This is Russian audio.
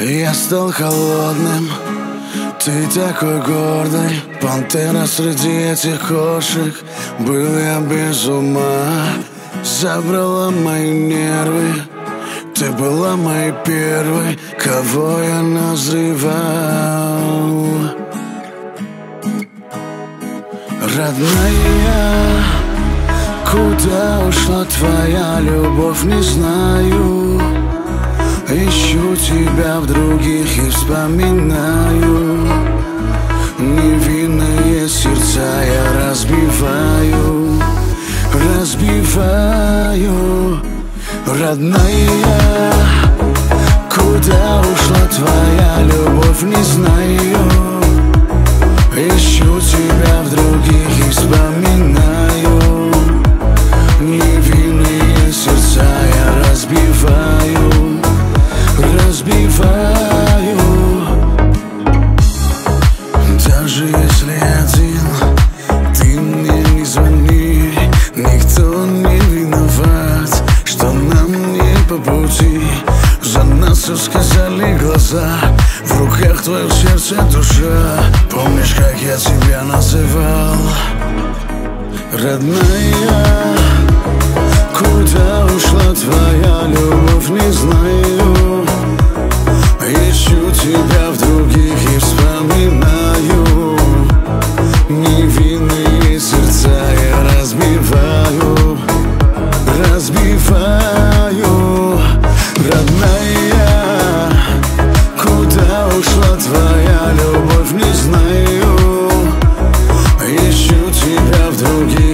Я стал холодным, ты такой гордый. Пантера среди этих кошек. Был я без ума, забрала мои нервы. Ты была моей первой, кого я назревал. Родная, куда ушла твоя любовь, не знаю. Ищу тебя в других и вспоминаю. Невинные сердца я разбиваю. Родная, куда ушла твоя любовь, не знаю. Ищу тебя в других и вспоминаю. Невинные сердца я разбиваю. Даже если один, ты мне не звони. Никто не виноват, что нам не по пути. За нас все сказали глаза, в руках твое сердце, душа. Помнишь, как я тебя называл? Родная, куда ушла твоя любовь, не знаю. Ищу тебя в других и вспоминаю. Невинные сердца я разбиваю. Родная, куда ушла твоя любовь, не знаю. Ищу тебя в других